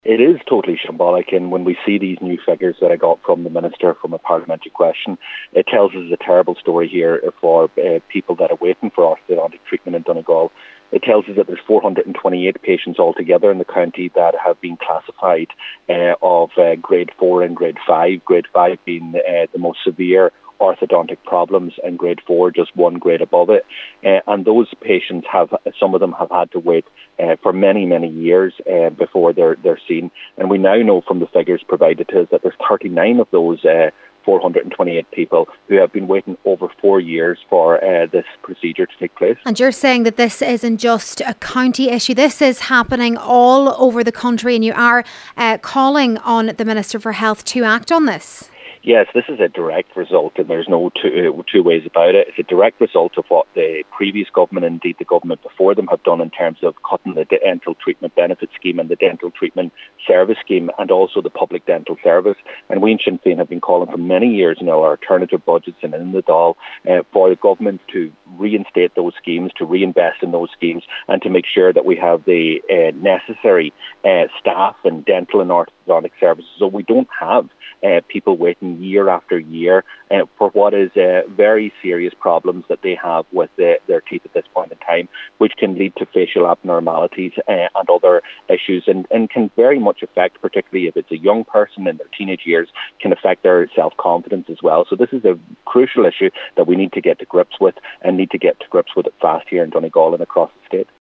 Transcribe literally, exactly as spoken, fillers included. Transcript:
It is totally shambolic, and when we see these new figures that I got from the Minister from a parliamentary question, it tells us a terrible story here for uh, people that are waiting for orthodontic treatment in Donegal. It tells us that there's four hundred twenty-eight patients altogether in the county that have been classified uh, of uh, grade four and grade five, grade five being uh, the most severe orthodontic problems, and grade four just one grade above it. Uh, and those patients have, some of them have had to wait uh, for many, many years uh, before they're they're seen. And we now know from the figures provided to us that there's thirty-nine of those uh, four hundred twenty-eight people who have been waiting over four years for uh, this procedure to take place. And you're saying that this isn't just a county issue, this is happening all over the country, and you are uh, calling on the Minister for Health to act on this? Yes, this is a direct result, and there's no two, uh, two ways about it. It's a direct result of what the previous government, and indeed the government before them, have done in terms of cutting the dental treatment benefit scheme and the dental treatment service scheme, and also the public dental service. And we in Sinn Féin have been calling for many years now, our alternative budgets and in the Dáil, uh, for the government to reinstate those schemes, to reinvest in those schemes, and to make sure that we have the uh, necessary uh, staff and dental and orthodontic services, so we don't have Uh, people waiting year after year uh, for what is uh, very serious problems that they have with uh, their teeth at this point in time, which can lead to facial abnormalities uh, and other issues, and, and can very much affect, particularly if it's a young person in their teenage years, can affect their self-confidence as well. So this is a crucial issue that we need to get to grips with, and need to get to grips with it fast here in Donegal and across the state.